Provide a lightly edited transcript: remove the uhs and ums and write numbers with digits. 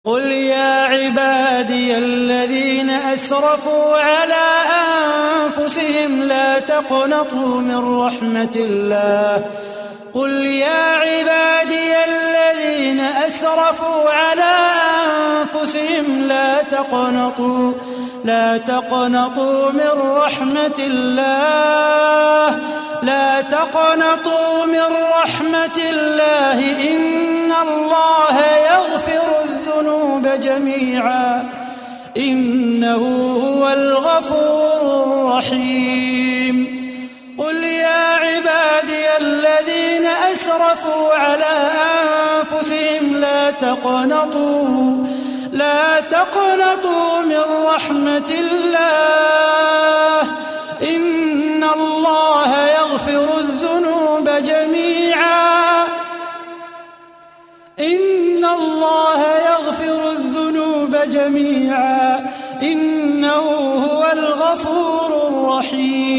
قل يا عبادي الذين أسرفوا على أنفسهم لا تقنطوا من رحمة الله قل يا عبادي الذين أسرفوا على أنفسهم لا تقنطوا من رحمة الله إن الله يغفر الذنوب جميعا إنه هو الغفور الرحيم قل يا عبادي الذين أسرفوا على أنفسهم لا تقنطوا من رحمة الله إن الله يغفر الذنوب جميعا إنه هو الغفور الرحيم